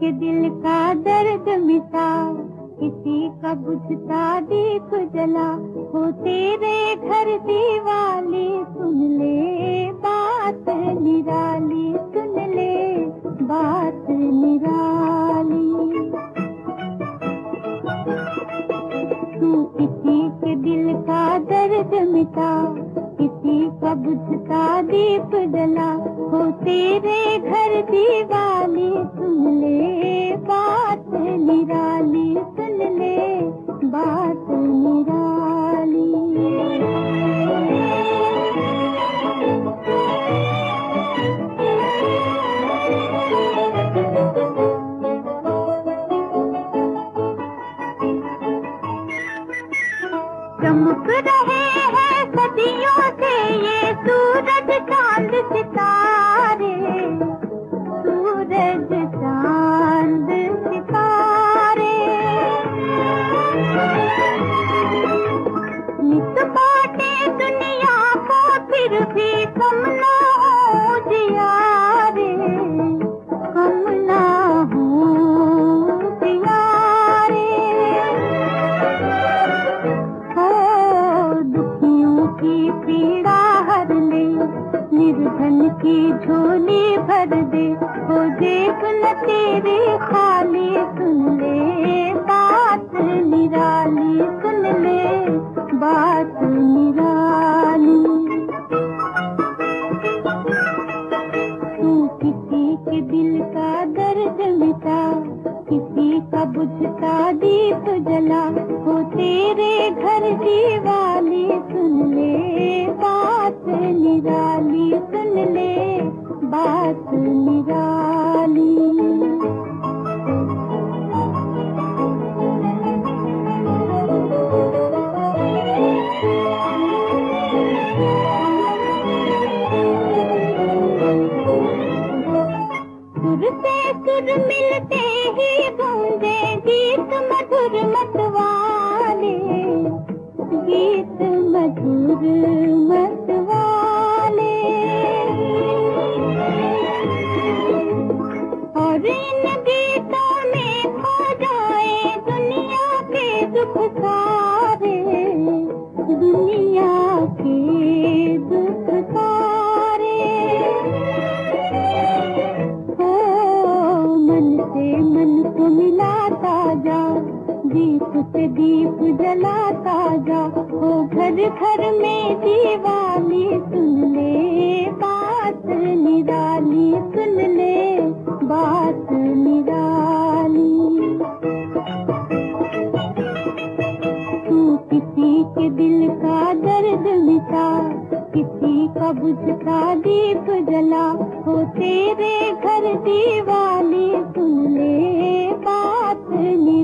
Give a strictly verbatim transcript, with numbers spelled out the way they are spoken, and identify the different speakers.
Speaker 1: के दिल का दर्द मिटा, किसी का बुझता दीप जला, हो तेरे घर दीवाली सुन ले बात निराली, सुन ले बात निराली। तू किसी के दिल का दर्द मिटा, किसी का बुझता दीप जला, हो तेरे घर दीवाली सुन ले बात निराली, सुन ले बात निराली। चमक रहे हैं सदियों से ये सूरज चांद सितारे, सूरज चांद सितारे। नित बाटे दुनिया को फिर भी कम ना हो जिया रे, कम ना हो जिया रे। की पीड़ा हर ले, निर्धन की झोली भर दे, हो जेब न तेरी खाली, सुन ले बात निराली, सुन ले बात निराली। तू किसी के दिल का दर्द मिटा, किसी का बुझता दीप जला, हो तेरे घर दीवाली सुन ले बात निराली, सुन ले बात निराली। सुर से सुर मिलते ही गूंजे गीत मधुर मतवाले, गीत मधुर मतवाले। और इन गीतों में खो जाए दुनिया के दुख सारे, दुनिया के दुख सारे। मन से मन को मिलाता जा, दीप से दीप जलाता जा, हो घर घर में दीवाली सुन ले बात निराली, सुन ले बात निराली। तू किसी के दिल का दर्द मिटा, किसी का बुझता दीप जला, हो तेरे घर दीवाली सुन ले बात निराली।